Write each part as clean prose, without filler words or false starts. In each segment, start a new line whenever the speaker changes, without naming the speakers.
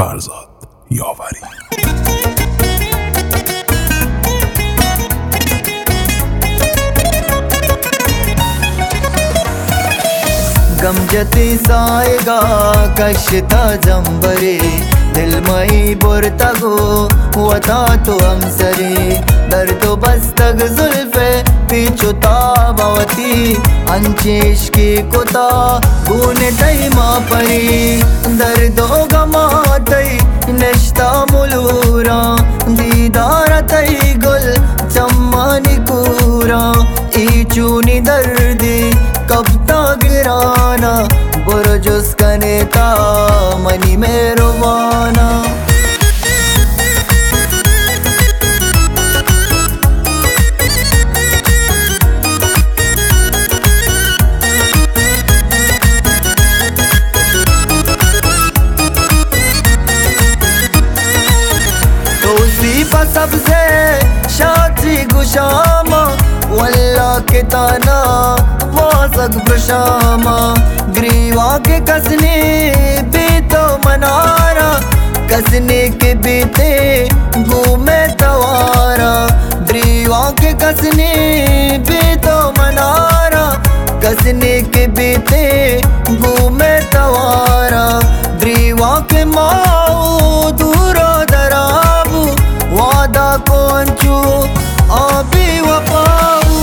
Farzad Yavari.
गमजती सायगा कश्ता जंबरे दिलमई बुरतगो वता तो हमसरे दर्दो बस्तग जुल्फे पीछुता बवती अंचेश की कुता गुने दैमा परी दर्दो गमा तई नश्ता मुलूरा दीदार तई गुल चम्मानी कूरा ई चूनी दर्दी कब तक गिराना बुरजुस कनेता मनी में रुवाना सबसे शादी गुशामा वल्ला के ताना वासक ब्रशामा ग्रीवा के कसने बीतो मनारा कसने के बीते घूमे तवारा ग्रीवा के कसने बीतो मनारा कसने के बीते घूमे तवारा ग्रीवा के माओ दूरो दराबू वादा कौन चू आबी वफाऊ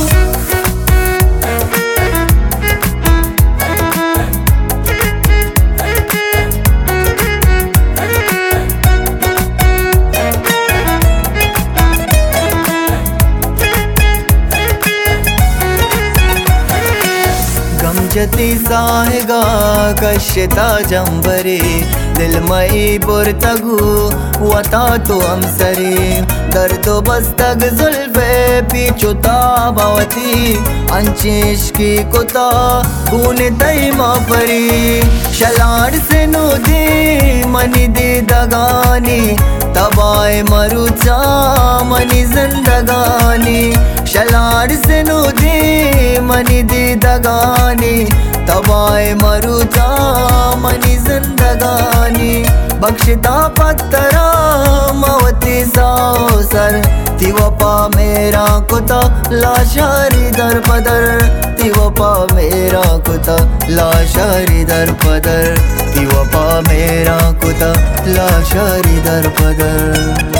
गमजती साहेगा कश्ता जंबरे दिलमई बुरतगु वता तो हमसरे दर्दो बस्तग जुल्फे पीछुता बवती अंचेश की कुता गुने दैमा परी शलाड़ से नूदी मनी दी दगानी तबाए मरुचा मनी जिंदगानी शलाड़ से नूदी मनी दी दगानी तबाए मरुचा मनी जिंदगानी बख्शिता पत्तरा मवती सासर तिवपा मेरा कुता लाशारी दर पदर तिवपा मेरा कुता लाशारी दर पदर तिवपा मेरा कुता लाशारी दर पदर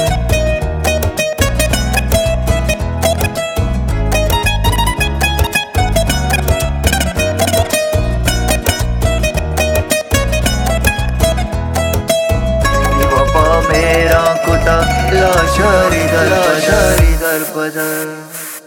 ला शारी दर पदर।